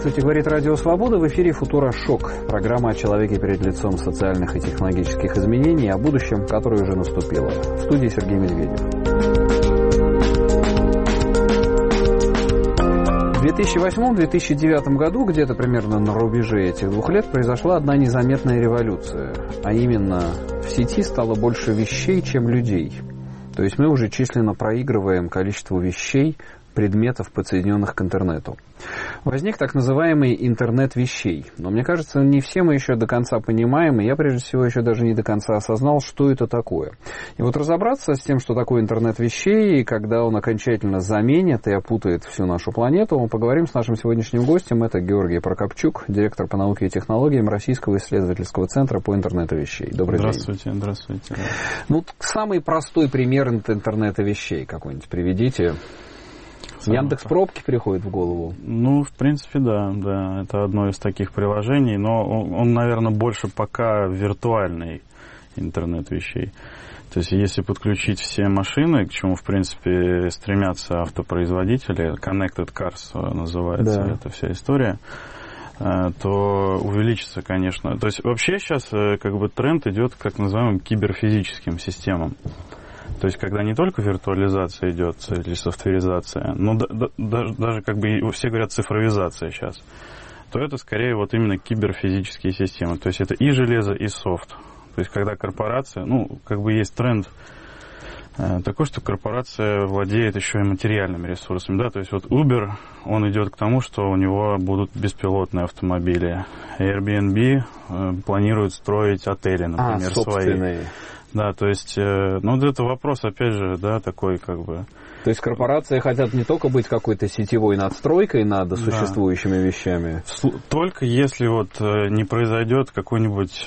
Здравствуйте, говорит Радио Свобода. В эфире «Футура-шок». Программа о человеке перед лицом социальных и технологических изменений, о будущем, которое уже наступило. В студии Сергей Медведев. В 2008-2009 году, где-то примерно на рубеже этих 2 лет, произошла одна незаметная революция. А именно, в сети стало больше вещей, чем людей. То есть мы уже численно проигрываем количество вещей, предметов, подсоединенных к интернету. Возник так называемый интернет вещей. Но мне кажется, не все мы еще до конца понимаем, и я, прежде всего, еще даже не до конца осознал, что это такое. И вот разобраться с тем, что такое интернет вещей, и когда он окончательно заменит и опутает всю нашу планету, мы поговорим с нашим сегодняшним гостем. Это Георгий Прокопчук, директор по науке и технологиям Российского исследовательского центра по интернету вещей. Добрый день. Здравствуйте. Ну, самый простой пример интернета вещей какой-нибудь приведите. Яндекс.Пробки приходит в голову? Ну, в принципе, да. Это одно из таких приложений, но он, наверное, больше пока виртуальный интернет вещей. То есть, если подключить все машины, к чему, в принципе, стремятся автопроизводители, Connected Cars называется эта вся история, то увеличится, конечно. То есть, вообще сейчас как бы тренд идет к так называемым киберфизическим системам. То есть, когда не только виртуализация идет или софтверизация, но даже как бы все говорят цифровизация сейчас, то это скорее вот именно киберфизические системы. То есть, это и железо, и софт. То есть, когда корпорация, как бы есть тренд такой, что корпорация владеет еще и материальными ресурсами. Да? То есть, вот Uber, он идет к тому, что у него будут беспилотные автомобили. Airbnb планирует строить отели, например, собственные. Свои. Да, то есть, это вопрос, опять же, да, такой как бы... То есть корпорации хотят не только быть какой-то сетевой надстройкой над существующими вещами? Только если вот не произойдет какой-нибудь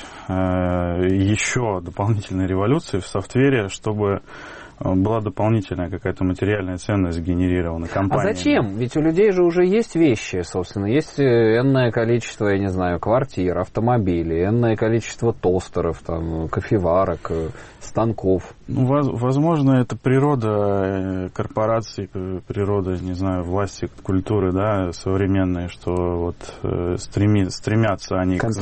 еще дополнительной революции в софтвере, чтобы была дополнительная какая-то материальная ценность сгенерирована компанией. А зачем? Ведь у людей же уже есть вещи, собственно. Есть энное количество, я не знаю, квартир, автомобилей, энное количество тостеров, там, кофеварок, станков. Возможно, это природа корпораций, природа, не знаю, власти, культуры, да, современные, что вот стремятся они к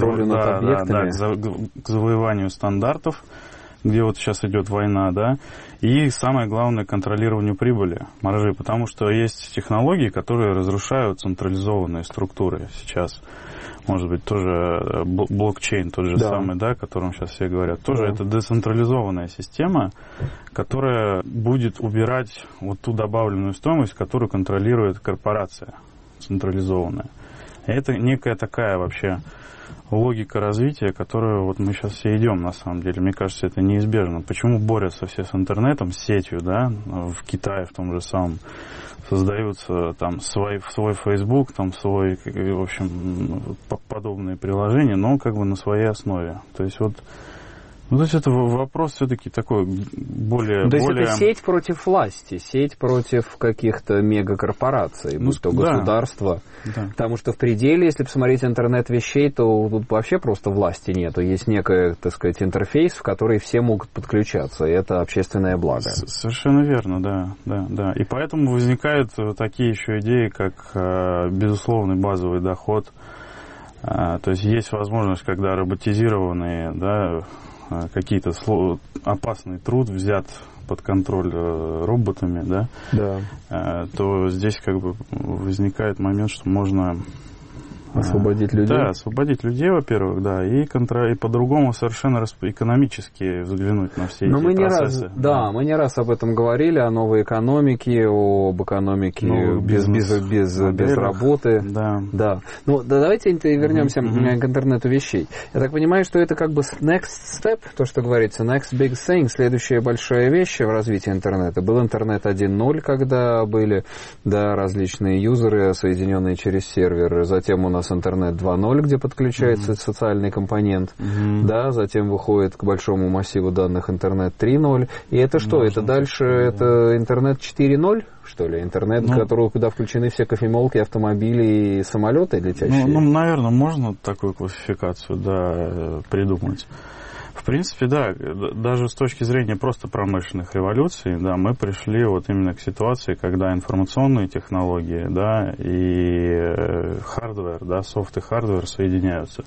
завоеванию стандартов, где вот сейчас идет война, да, и самое главное, контролированию прибыли, маржи, потому что есть технологии, которые разрушают централизованные структуры сейчас. Может быть, тоже блокчейн тот же самый, да, о котором сейчас все говорят. Тоже это децентрализованная система, которая будет убирать вот ту добавленную стоимость, которую контролирует корпорация централизованная. И это некая такая вообще логика развития, которую вот мы сейчас все идем, на самом деле. Мне кажется, это неизбежно. Почему борются все с интернетом, с сетью, да, в Китае в том же самом создаются там свой Facebook, там свой, в общем, подобные приложения, но как бы на своей основе. То есть вот то есть это вопрос все-таки такой более... То есть это сеть против власти, сеть против каких-то мегакорпораций, будь то государства. Да. Потому что в пределе, если посмотреть интернет вещей, то тут вообще просто власти нету. Есть некий, так сказать, интерфейс, в который все могут подключаться, и это общественное благо. Совершенно верно, да. И поэтому возникают такие еще идеи, как безусловный базовый доход. То есть возможность, когда роботизированные, да, какие-то опасный труд взят под контроль роботами, да, то здесь как бы возникает момент, что можно освободить людей. Да, освободить людей, во-первых, да, и по-другому совершенно экономически взглянуть на все эти процессы. Мы не раз об этом говорили, о новой экономике, об экономике без работы. Да. Давайте вернемся к интернету вещей. Я так понимаю, что это как бы next step, то, что говорится, next big thing, следующая большая вещь в развитии интернета. Был интернет 1.0, когда были различные юзеры, соединенные через сервер. Затем у нас интернет 2.0, где подключается социальный компонент, затем выходит к большому массиву данных интернет 3.0. И это что? Это дальше это интернет 4.0, что ли? Интернет, куда включены все кофемолки, автомобили и самолеты летящие? Наверное, можно такую классификацию, придумать. В принципе, да, даже с точки зрения просто промышленных революций, да, мы пришли вот именно к ситуации, когда информационные технологии, да, и хардвер, да, софт и хардвер соединяются.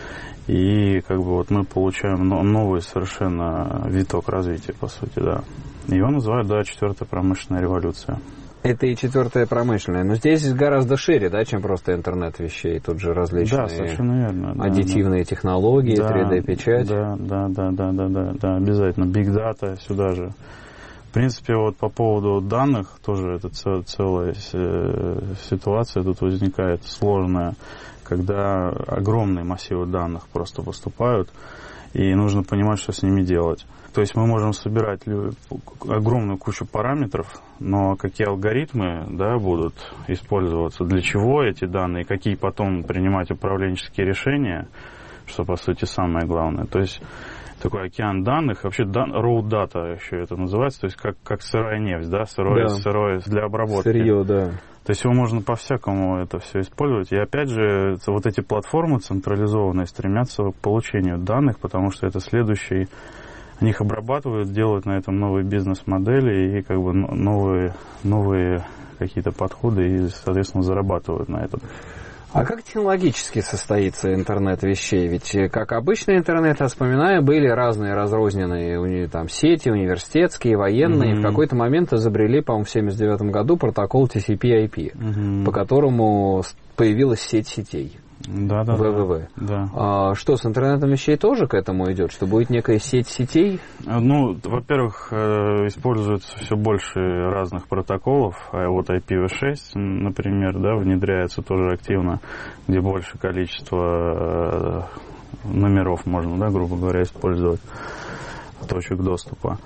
И как бы вот мы получаем новый совершенно виток развития, по сути, да. Его называют, да, четвертая промышленная революция. Это и четвертая промышленная. Но здесь гораздо шире, да, чем просто интернет вещей. Тут же различные, да, совершенно верно, аддитивные технологии, да, 3D-печать. Да, обязательно. Big Data сюда же. В принципе, вот по поводу данных тоже это целая ситуация тут возникает сложная, когда огромные массивы данных просто поступают, и нужно понимать, что с ними делать. То есть мы можем собирать огромную кучу параметров, но какие алгоритмы, да, будут использоваться, для чего эти данные, какие потом принимать управленческие решения, что, по сути, самое главное. То есть такой океан данных, вообще raw data еще это называется, то есть как сырая нефть, да, сырое для обработки. Сырье, да. То есть его можно по-всякому это все использовать. И опять же, вот эти платформы централизованные стремятся к получению данных, потому что это следующий. Они их обрабатывают, делают на этом новые бизнес-модели и как бы новые какие-то подходы и, соответственно, зарабатывают на этом. А как технологически состоится интернет вещей? Ведь, как обычный интернет, я вспоминаю, были разные разрозненные там сети, университетские, военные. В какой-то момент изобрели, по-моему, в 1979 году протокол TCP/IP, по которому появилась сеть сетей. Да. ВВВ. Да. А что, с интернетом вещей тоже к этому идет? Что будет некая сеть сетей? Ну, во-первых, используется все больше разных протоколов. А вот IPv6, например, да, внедряется тоже активно, где больше количество номеров можно, да, грубо говоря, использовать, точек доступа.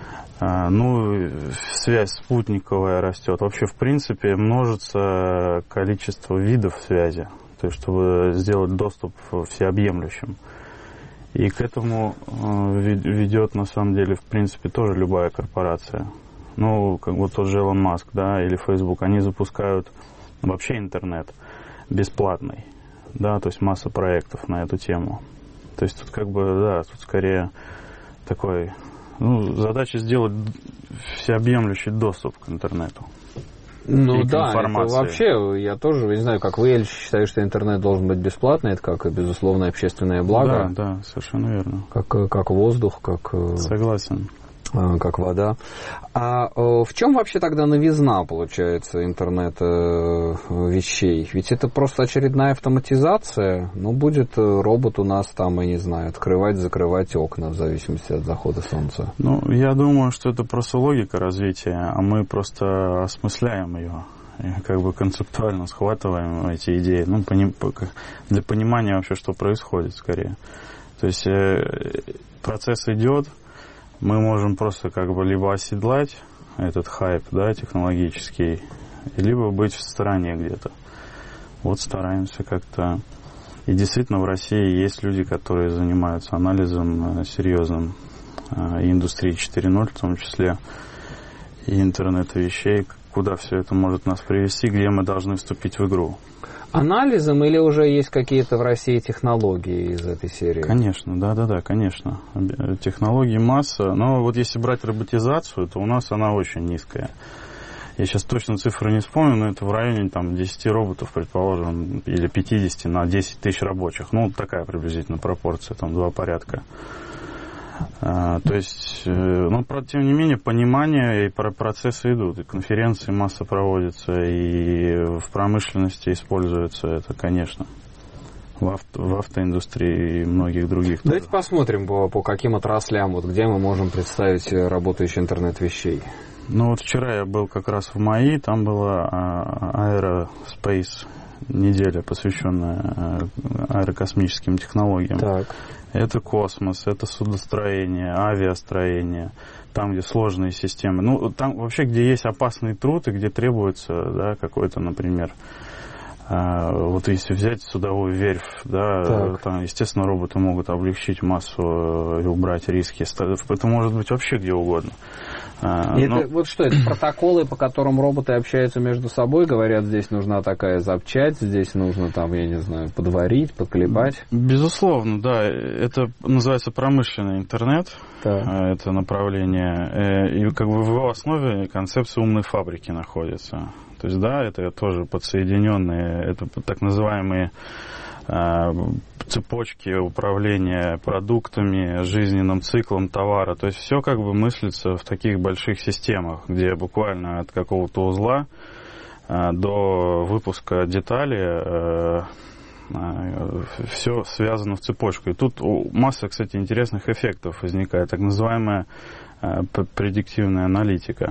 Ну, связь спутниковая растет. Вообще, в принципе, множится количество видов связи. То есть, чтобы сделать доступ всеобъемлющим. И к этому ведет, на самом деле, в принципе, тоже любая корпорация. Ну, как вот тот же Илон Маск, да, или Facebook, они запускают вообще интернет бесплатный, да, то есть масса проектов на эту тему. То есть, тут как бы, да, тут скорее такой, задача сделать всеобъемлющий доступ к интернету. Ну да, это вообще, я тоже, не знаю, как вы, я считаю, что интернет должен быть бесплатный, это как, безусловно, общественное благо. Да, совершенно верно. Как воздух, как... Согласен. Как вода. А в чем вообще тогда новизна, получается, интернета вещей? Ведь это просто очередная автоматизация. Ну, будет робот у нас там, я не знаю, открывать, закрывать окна в зависимости от захода солнца. Ну, я думаю, что это просто логика развития, а мы просто осмысляем ее. И как бы концептуально схватываем эти идеи. Ну, для понимания вообще, что происходит, скорее. То есть процесс идет. Мы можем просто как бы либо оседлать этот хайп, да, технологический, либо быть в стороне где-то. Вот стараемся как-то. И действительно в России есть люди, которые занимаются анализом серьезным и индустрии 4.0 в том числе, и интернета вещей, куда все это может нас привести, где мы должны вступить в игру. Анализом или уже есть какие-то в России технологии из этой серии? Конечно, да, конечно. Технологий масса. Но вот если брать роботизацию, то у нас она очень низкая. Я сейчас точно цифры не вспомню, но это в районе там 10 роботов, предположим, или 50 на 10 тысяч рабочих. Ну, такая приблизительно пропорция, там 2 порядка. То есть, но, тем не менее, понимание и процессы идут, и конференции масса проводится, и в промышленности используется это, конечно, в автоиндустрии и многих других. Давайте посмотрим по каким отраслям, вот где мы можем представить работающий интернет вещей. Ну вот вчера я был как раз в МАИ, там была Aerospace неделя, посвященная аэрокосмическим технологиям. Так. Это космос, это судостроение, авиастроение, там, где сложные системы. Ну, там вообще, где есть опасный труд и где требуется, да, какой-то, например, Вот если взять судовую верфь, да, там, естественно, роботы могут облегчить массу и убрать риски. Это может быть вообще где угодно. Вот что, это протоколы, по которым роботы общаются между собой, говорят, здесь нужна такая запчасть, здесь нужно, там, я не знаю, подварить, подколебать? Безусловно, да. Это называется промышленный интернет, это направление. И как бы в его основе концепция умной фабрики находится. То есть, да, это тоже подсоединенные, это так называемые цепочки управления продуктами, жизненным циклом товара. То есть все как бы мыслится в таких больших системах, где буквально от какого-то узла до выпуска детали все связано в цепочку. И тут масса, кстати, интересных эффектов возникает, так называемая предиктивная аналитика.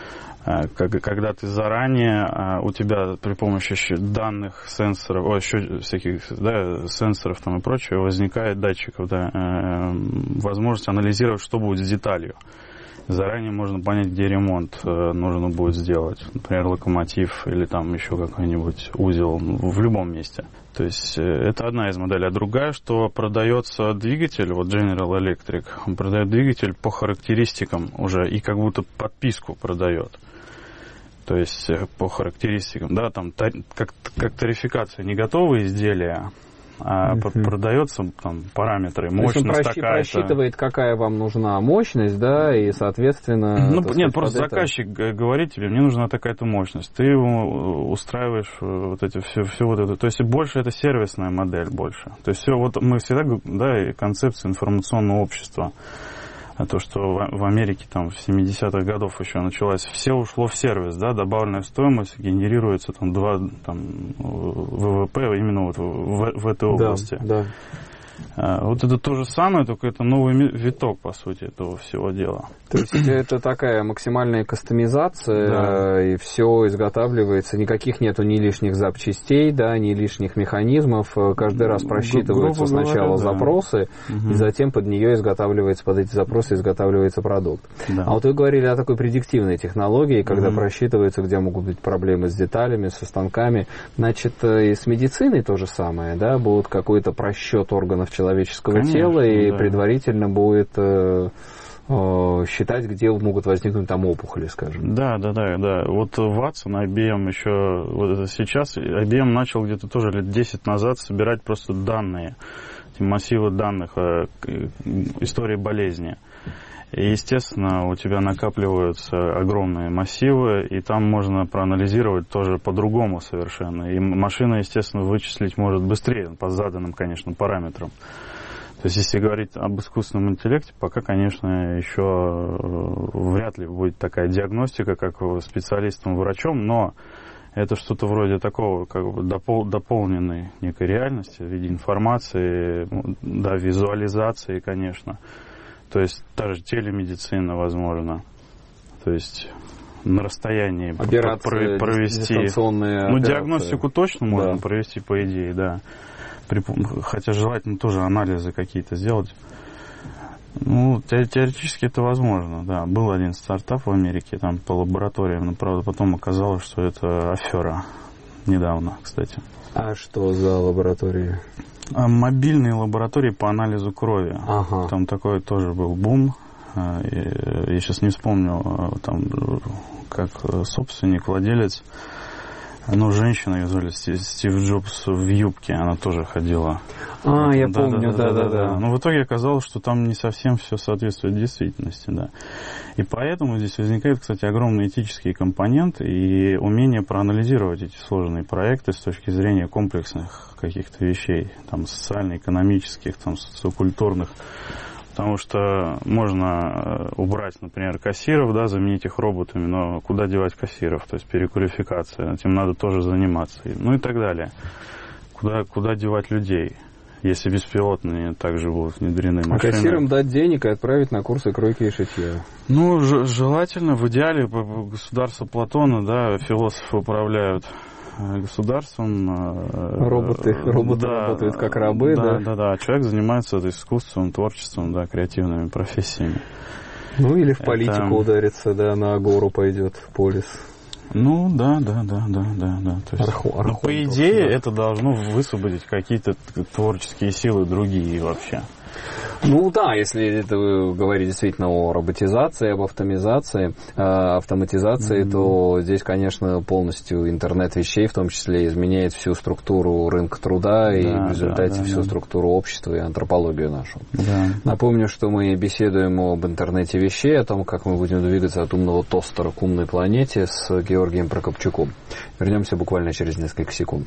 Когда ты заранее, у тебя при помощи данных сенсоров, еще всяких сенсоров там и прочего, возникает датчиков, возможность анализировать, что будет с деталью. Заранее можно понять, где ремонт нужно будет сделать. Например, локомотив или там еще какой-нибудь узел в любом месте. То есть это одна из моделей. А другая, что продается двигатель, вот General Electric, он продает двигатель по характеристикам уже и как будто подписку продает. То есть по характеристикам, да, там как тарификация, не готовые изделия, а продается там параметры, мощность такая-то. Просчитывает, какая вам нужна мощность, да, и, соответственно... Нет, просто заказчик говорит тебе, мне нужна такая-то мощность. Ты его устраиваешь вот эти все вот это. То есть больше это сервисная модель больше. То есть все, вот мы всегда, да, концепция информационного общества. А то, что в Америке там в 70-х годов еще началась, все ушло в сервис, да, добавленная стоимость генерируется там ВВП именно вот в этой области. Да. Вот это то же самое, только это новый виток, по сути, этого всего дела. То есть это такая максимальная кастомизация, да. И все изготавливается, никаких нету ни лишних запчастей, да, ни лишних механизмов, каждый раз просчитываются сначала запросы, и затем под нее изготавливается, под эти запросы изготавливается продукт. Да. А вот вы говорили о такой предиктивной технологии, когда просчитывается, где могут быть проблемы с деталями, со станками. Значит, и с медициной то же самое, да, будет какой-то просчет органов человеческого тела, и предварительно будет считать, где могут возникнуть там опухоли, скажем. Да. Вот Watson, IBM еще, вот сейчас IBM начал где-то тоже лет 10 назад собирать просто данные, эти массивы данных, истории болезни. И, естественно, у тебя накапливаются огромные массивы, и там можно проанализировать тоже по-другому совершенно. И машина, естественно, вычислить может быстрее, по заданным, конечно, параметрам. То есть, если говорить об искусственном интеллекте, пока, конечно, еще вряд ли будет такая диагностика, как специалистом-врачом, но это что-то вроде такого, как бы дополненной некой реальности в виде информации, да, визуализации, конечно. То есть даже телемедицина возможно. То есть на расстоянии провести. Диагностику точно можно провести, по идее, да. Хотя желательно тоже анализы какие-то сделать. Теоретически это возможно, да. Был один стартап в Америке, там по лабораториям, но, правда, потом оказалось, что это афера. Недавно, кстати. А что за лаборатории? Мобильные лаборатории по анализу крови. Ага. Там такой тоже был бум. Я сейчас не вспомню, там, как собственник, владелец. Женщина, ее звали Стив Джобс в юбке, она тоже ходила. Я помню, да. Но в итоге оказалось, что там не совсем все соответствует действительности, да. И поэтому здесь возникают, кстати, огромные этические компоненты и умение проанализировать эти сложные проекты с точки зрения комплексных каких-то вещей, там, социально-экономических, там, социокультурных. Потому что можно убрать, например, кассиров, да, заменить их роботами, но куда девать кассиров? То есть переквалификация, этим надо тоже заниматься. Ну и так далее. Куда девать людей, если беспилотные также будут внедрены машины? А кассирам дать денег и отправить на курсы кройки и шитья. Желательно, в идеале, государство Платона, да, философы управляют государством. Роботы работают как рабы, да? Да. Человек занимается искусством, творчеством, да, креативными профессиями. Или в политику ударится, да, на агору пойдет, в полис. Ну, да. То есть, по идее, это должно высвободить какие-то творческие силы другие вообще. Ну да, если это вы говорите действительно о роботизации, об автоматизации, то здесь, конечно, полностью интернет вещей, в том числе, изменяет всю структуру рынка труда и в результате всю структуру общества и антропологию нашу. Да. Напомню, что мы беседуем об интернете вещей, о том, как мы будем двигаться от умного тостера к умной планете с Георгием Прокопчуком. Вернемся буквально через несколько секунд.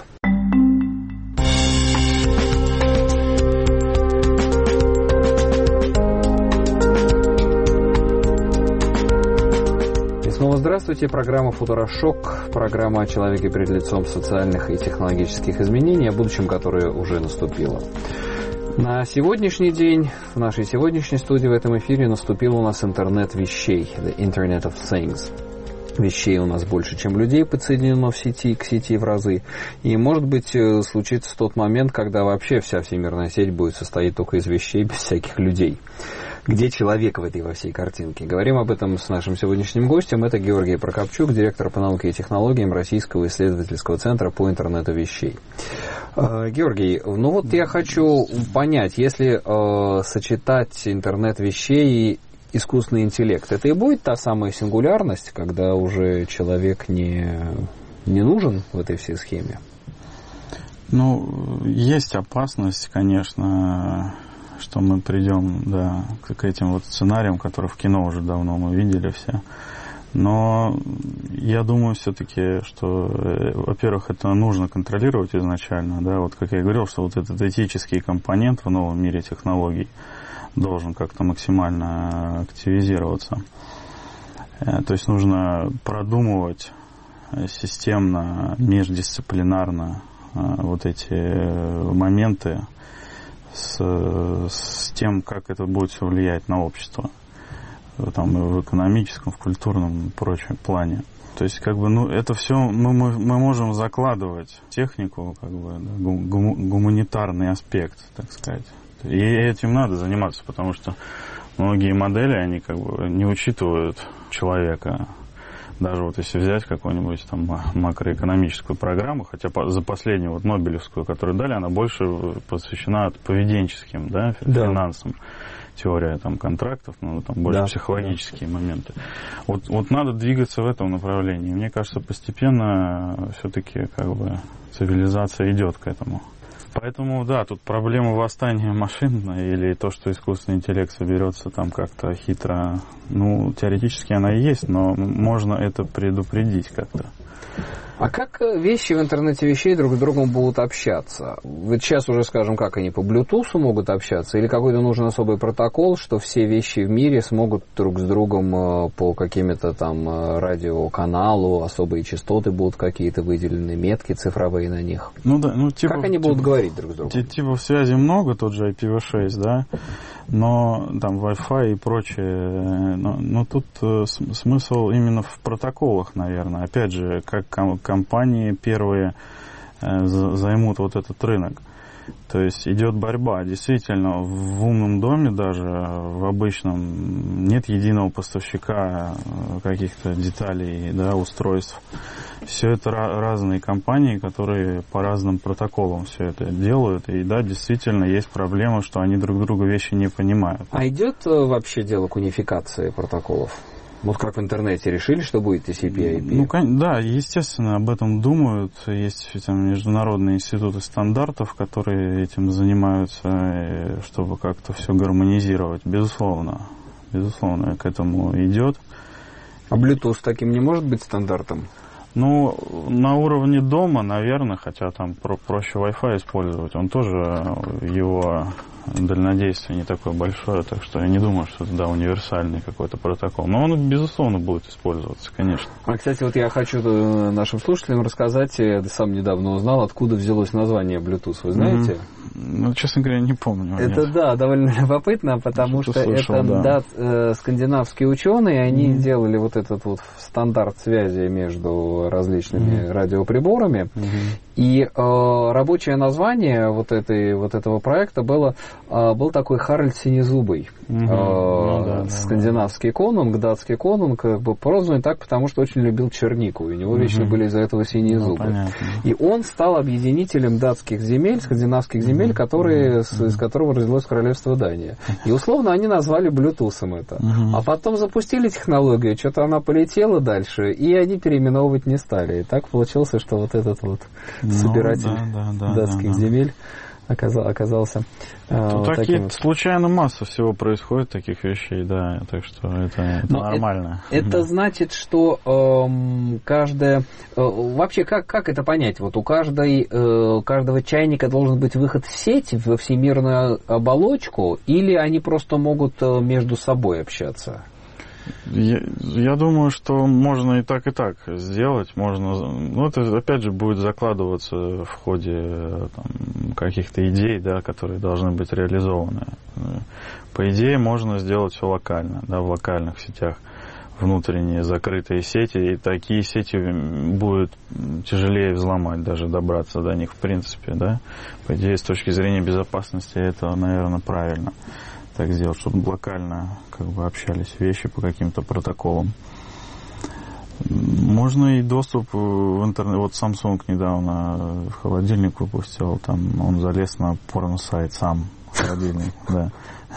Снова здравствуйте. Программа «Футурошок», программа о человеке перед лицом социальных и технологических изменений, о будущем, которое уже наступило. На сегодняшний день, в нашей сегодняшней студии в этом эфире наступил у нас интернет вещей, the Internet of Things. Вещей у нас больше, чем людей подсоединено к сети в разы. И, может быть, случится тот момент, когда вообще вся всемирная сеть будет состоять только из вещей, без всяких людей. Где человек в этой во всей картинке? Говорим об этом с нашим сегодняшним гостем. Это Георгий Прокопчук, директор по науке и технологиям Российского исследовательского центра по интернету вещей. Георгий, ну вот я хочу понять, если сочетать интернет вещей и искусственный интеллект, это и будет та самая сингулярность, когда уже человек не нужен в этой всей схеме? Ну, есть опасность, конечно, что мы придем, к этим вот сценариям, которые в кино уже давно мы видели все. Но я думаю все-таки, что, во-первых, это нужно контролировать изначально, вот как я говорил, что вот этот этический компонент в новом мире технологий должен как-то максимально активизироваться. То есть нужно продумывать системно, междисциплинарно вот эти моменты, с тем, как это будет все влиять на общество, там, и в экономическом, в культурном и прочем плане. То есть, это все мы можем закладывать в технику, гуманитарный аспект, так сказать. И этим надо заниматься, потому что многие модели, они не учитывают человека. Даже вот если взять какую-нибудь там макроэкономическую программу, хотя за последнюю вот Нобелевскую, которую дали, она больше посвящена поведенческим, финансам. Теория там контрактов, там больше психологические моменты. Вот надо двигаться в этом направлении. Мне кажется, постепенно все-таки цивилизация идет к этому. Поэтому, тут проблема восстания машин или то, что искусственный интеллект соберется там как-то хитро, теоретически она и есть, но можно это предупредить как-то. А как вещи в интернете вещей друг с другом будут общаться? Вот сейчас уже скажем, как они по Bluetooth могут общаться, или какой-то нужен особый протокол, что все вещи в мире смогут друг с другом по каким-то там радиоканалу, особые частоты будут какие-то выделены, метки цифровые на них. Как они будут говорить друг с другом? Типов связи много, тот же IPv6, но там Wi-Fi и прочее. Но тут смысл именно в протоколах, наверное. Опять же, как компании первые займут вот этот рынок. То есть идет борьба. Действительно, в умном доме даже, в обычном, нет единого поставщика каких-то деталей, устройств. Все это разные компании, которые по разным протоколам все это делают. И действительно есть проблема, что они друг друга вещи не понимают. А идет вообще дело к унификации протоколов? Вот как в интернете решили, что будет TCP/IP? Естественно, об этом думают. Есть международные институты стандартов, которые этим занимаются, чтобы как-то все гармонизировать. Безусловно, к этому идет. А Bluetooth таким не может быть стандартом? На уровне дома, наверное, хотя там проще Wi-Fi использовать. Он тоже, его дальнодействие не такое большое, так что я не думаю, что это универсальный какой-то протокол. Но он, безусловно, будет использоваться, конечно. А, кстати, вот я хочу нашим слушателям рассказать, я сам недавно узнал, откуда взялось название Bluetooth, вы знаете? Честно говоря, не помню. Это, довольно любопытно, потому что слышал, это скандинавские ученые, они делали вот этот вот стандарт связи между различными радиоприборами, И рабочее название вот этого проекта был такой Харальд Синезубый, скандинавский конунг, датский конунг, как бы прозванный так, потому что очень любил чернику, и у него вечно были из-за этого синие зубы. И он стал объединителем датских земель, скандинавских земель, из которого родилось королевство Дания. И условно они назвали Bluetooth'ом это. А потом запустили технологию, что-то она полетела дальше, и они переименовывать не стали. И так получилось, что вот этот вот собиратель датских земель оказался таким. Случайно масса всего происходит, таких вещей, да, так что это нормально. Это значит, что каждая... Вообще, как это понять? Вот у каждого чайника должен быть выход в сеть, во всемирную оболочку, или они просто могут между собой общаться? Я думаю, что можно и так сделать. Это опять же будет закладываться в ходе каких-то идей, да, которые должны быть реализованы. По идее, можно сделать все локально, да, в локальных сетях. Внутренние закрытые сети, и такие сети будет тяжелее взломать, даже добраться до них в принципе, да. По идее, с точки зрения безопасности, это, наверное, правильно так сделать, чтобы локально как бы общались вещи по каким-то протоколам. Можно и доступ в интернет. Вот Samsung недавно холодильник выпустил, там он залез на порно-сайт сам, холодильник, да.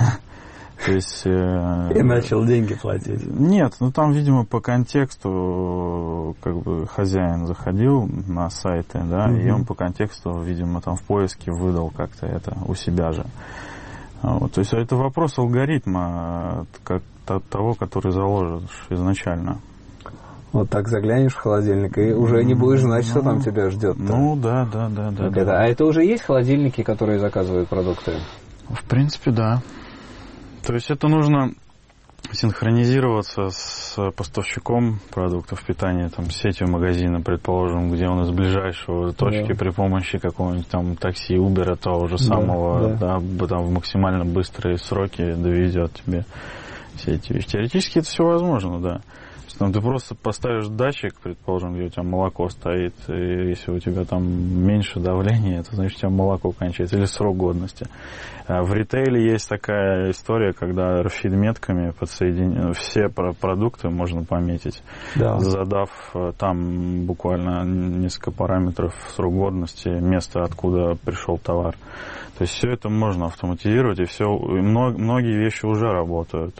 То есть... И начал деньги платить. Нет, там, видимо, по контексту как бы хозяин заходил на сайты, да, и он по контексту, видимо, там в поиске выдал как-то это у себя же. Вот, то есть это вопрос алгоритма, как того, который заложишь изначально. Вот так заглянешь в холодильник и уже не будешь знать, что там тебя ждет. Да. А это уже есть холодильники, которые заказывают продукты? В принципе, да. То есть это нужно синхронизироваться с поставщиком продуктов питания, там, сетью магазина, предположим, где он из ближайшего точки при помощи какого-нибудь там такси, Uber, того же самого, да, там, в максимально быстрые сроки доведет тебе все эти вещи. Теоретически это все возможно, да. Там ты просто поставишь датчик, предположим, где у тебя молоко стоит, и если у тебя там меньше давления, это значит, у тебя молоко кончается, или срок годности. В ритейле есть такая история, когда RFID-метками все продукты можно пометить, задав там буквально несколько параметров срок годности, место, откуда пришел товар. То есть все это можно автоматизировать, и многие вещи уже работают.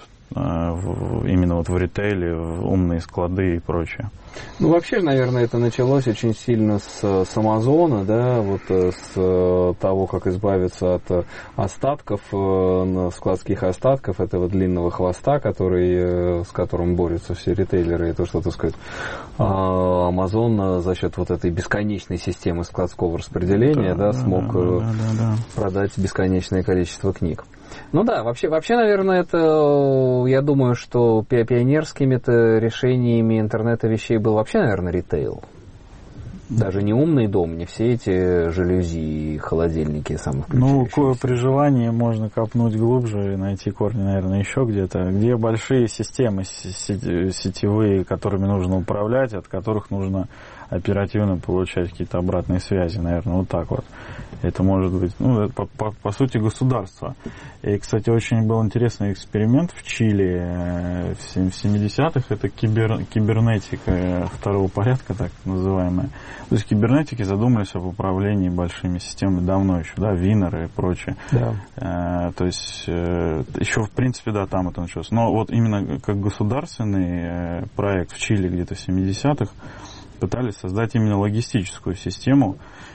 Именно вот в ритейле, в умные склады и прочее. Вообще, наверное, это началось очень сильно с Амазона, да, вот с того, как избавиться от остатков, складских остатков, этого длинного хвоста, с которым борются все ритейлеры, и то, что, так сказать, Амазон за счет вот этой бесконечной системы складского распределения, смог продать бесконечное количество книг. Вообще, наверное, это, я думаю, что пионерскими-то решениями интернета вещей был вообще, наверное, ритейл. Даже не умный дом, не все эти жалюзи и холодильники самовключающиеся. При желании можно копнуть глубже и найти корни, наверное, еще где-то, где большие системы сетевые, которыми нужно управлять, от которых нужно оперативно получать какие-то обратные связи, наверное, вот так вот. Это может быть, по сути, государство. И, кстати, очень был интересный эксперимент в Чили в 70-х. Это кибернетика второго порядка, так называемая. То есть кибернетики задумались об управлении большими системами давно еще, да, Винер и прочее. Да. То есть еще, в принципе, да, там это началось. Но вот именно как государственный проект в Чили где-то в 70-х пытались создать именно логистическую систему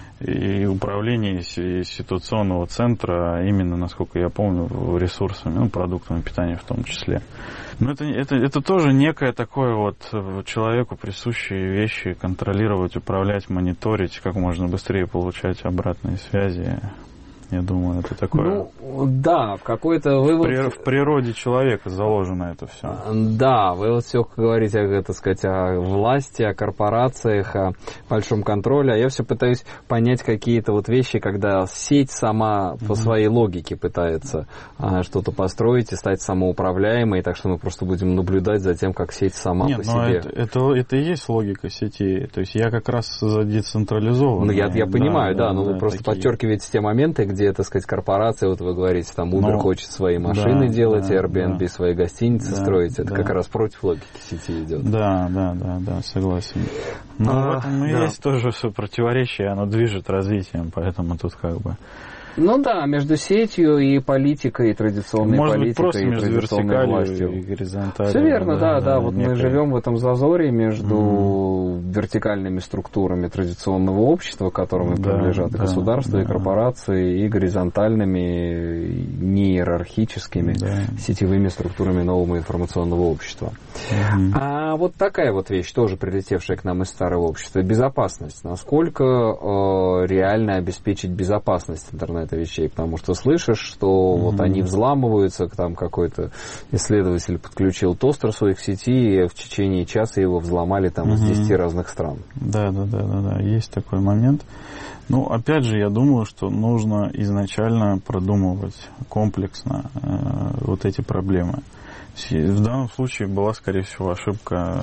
и управление ситуационного центра, именно, насколько я помню, ресурсами, продуктами питания в том числе. Но это тоже некое такое вот человеку присущие вещи, контролировать, управлять, мониторить, как можно быстрее получать обратные связи. Я думаю, это такое... Ну, да, в какой-то вывод... В природе человека заложено это все. Да, вы вот все говорите, так сказать, о власти, о корпорациях, о большом контроле, а я все пытаюсь понять какие-то вот вещи, когда сеть сама по своей логике пытается что-то построить и стать самоуправляемой, так что мы просто будем наблюдать за тем, как сеть сама по себе... Это и есть логика сети. То есть я как раз за децентрализованную. Ну, я понимаю, да, но вы просто подчеркиваете те моменты, где, так сказать, корпорация, вот вы говорите, там Uber хочет свои машины делать, Airbnb свои гостиницы строить, это как раз против логики сети идет. Да, согласен. Но в этом и есть тоже все противоречие, оно движет развитием, поэтому тут как бы... Ну да, между сетью и политикой, и традиционной политикой, и традиционной властью. И горизонталью. Все верно, да. Вот мы живем в этом зазоре между вертикальными структурами традиционного общества, к которым принадлежат и государства, и корпорации, и горизонтальными, неиерархическими сетевыми структурами нового информационного общества. А вот такая вот вещь, тоже прилетевшая к нам из старого общества, безопасность. Насколько реально обеспечить безопасность интернета вещей, потому что слышишь, что вот они взламываются, там какой-то исследователь подключил тостер свой к сети, и в течение часа его взломали там из 10 разных стран. Да, есть такой момент. Ну, опять же, я думаю, что нужно изначально продумывать комплексно вот эти проблемы. В данном случае была, скорее всего, ошибка.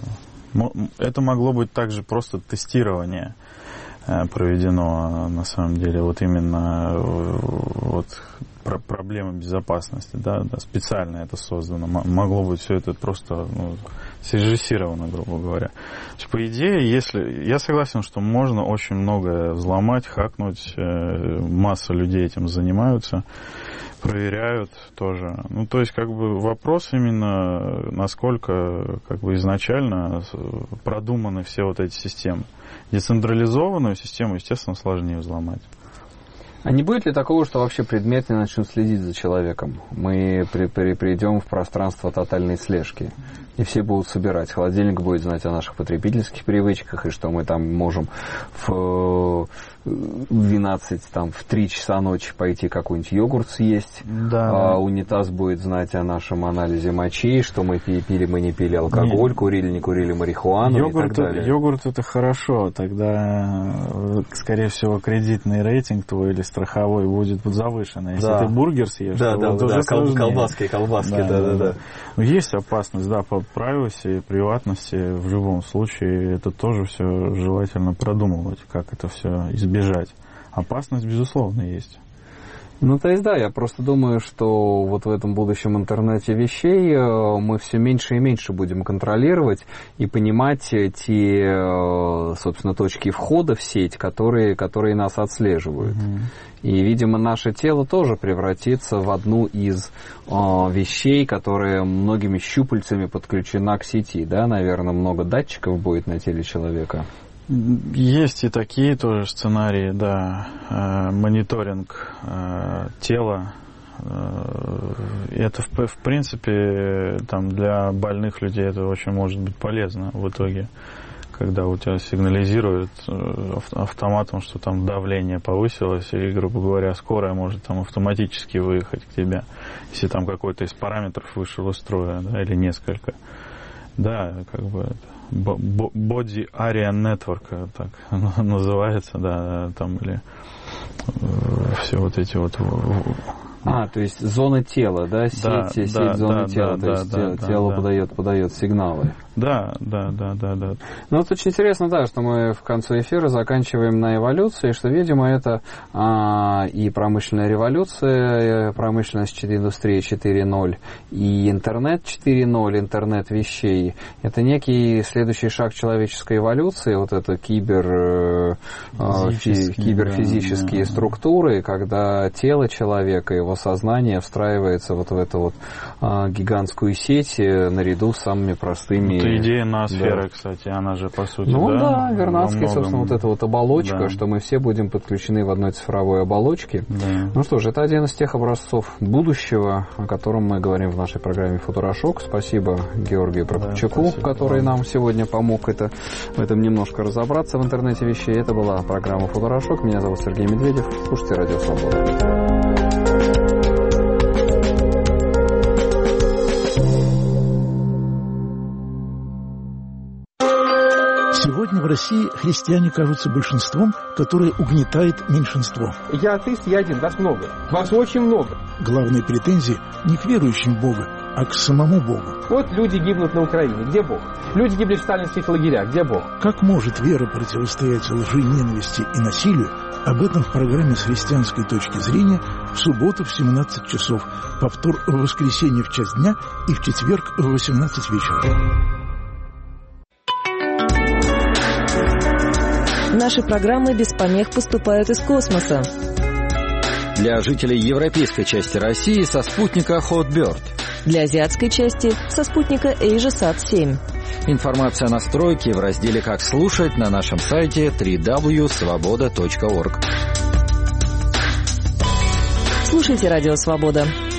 Это могло быть также просто тестирование проведено, на самом деле, вот именно вот проблема безопасности, специально это создано. Могло быть все это просто срежиссировано, грубо говоря. То есть, по идее, если... Я согласен, что можно очень многое взломать, хакнуть, масса людей этим занимаются, проверяют тоже. Ну, то есть, как бы вопрос именно, насколько как бы изначально продуманы все вот эти системы. Децентрализованную систему, естественно, сложнее взломать. А не будет ли такого, что вообще предметы начнут следить за человеком? Мы придем в пространство тотальной слежки, и все будут собирать. Холодильник будет знать о наших потребительских привычках, и что мы там можем в 12, в 3 часа ночи пойти какой-нибудь йогурт съесть, а унитаз будет знать о нашем анализе мочи, что мы пили, мы не пили алкоголь, курили, не курили марихуану и так далее. Йогурт это хорошо, тогда, скорее всего, кредитный рейтинг твой или страховой будет завышенный. Если ты бургер съешь, то уже колбаски, да. Но есть опасность, по privacy, приватности в любом случае, это тоже все желательно продумывать, как это все избежать. Опасность, безусловно, есть. Ну, то есть, я просто думаю, что вот в этом будущем интернете вещей мы все меньше и меньше будем контролировать и понимать те, собственно, точки входа в сеть, которые нас отслеживают. И, видимо, наше тело тоже превратится в одну из вещей, которая многими щупальцами подключена к сети, наверное, много датчиков будет на теле человека. Есть и такие тоже сценарии, мониторинг тела. Это, в принципе, для больных людей это очень может быть полезно в итоге, когда у тебя сигнализирует автоматом, что там давление повысилось, и, грубо говоря, скорая может там автоматически выехать к тебе, если там какой-то из параметров вышел из строя, или несколько. Как бы Body Area Network, так называется, там, или все вот эти вот... то есть зона тела, сеть зоны тела, то есть тело подает сигналы. Да. Ну, вот очень интересно, что мы в конце эфира заканчиваем на эволюции, что, видимо, это и промышленная революция, промышленность индустрия 4.0, и интернет 4.0, интернет вещей. Это некий следующий шаг человеческой эволюции, вот это киберфизические структуры, когда тело человека, его человеческого сознания встраивается вот в эту вот гигантскую сеть наряду с самыми простыми... Это идея ноосферы, кстати, она же, по сути, Вернадский, собственно, вот эта вот оболочка, что мы все будем подключены в одной цифровой оболочке. Да. Ну что ж, это один из тех образцов будущего, о котором мы говорим в нашей программе «Футурошок». Спасибо Георгию Прокопчуку, который нам сегодня помог в этом немножко разобраться в интернете вещей. Это была программа «Футурошок». Меня зовут Сергей Медведев. Слушайте «Радио Свобода». Сегодня в России христиане кажутся большинством, которое угнетает меньшинство. Я атеист, я один, вас много. Вас очень много. Главные претензии не к верующим в Бога, а к самому Богу. Вот люди гибнут на Украине. Где Бог? Люди гибли в сталинских лагерях. Где Бог? Как может вера противостоять лжи, ненависти и насилию? Об этом в программе «С христианской точки зрения» в субботу в 17 часов, повтор в воскресенье в час дня и в четверг в 18 вечера. Наши программы без помех поступают из космоса. Для жителей европейской части России со спутника Hotbird. Для азиатской части со спутника AsiaSat-7. Информация о настройке в разделе «Как слушать» на нашем сайте www.svoboda.org. Слушайте «Радио Свобода».